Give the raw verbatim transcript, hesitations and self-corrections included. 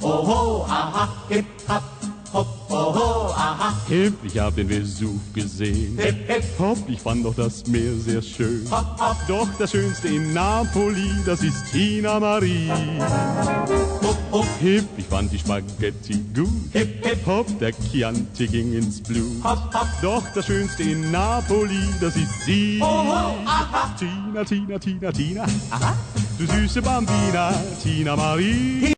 oho, aha, hip, hop, hopp, oho, aha. Hip, ich hab den Vesuv gesehen. Hip, hip, Hopp, ich fand doch das Meer sehr schön. hopp, hopp, Doch das Schönste in Napoli, das ist Tina Marie. hopp, hopp, Hip, ich fand die Spaghetti gut. hip, hip, Hopp, der Chianti ging ins Blut. hopp, hopp, Doch das Schönste in Napoli, das ist sie. oho, aha. Tina, Tina, Tina, Tina. Aha. Du süße Bambina, Tina Marie.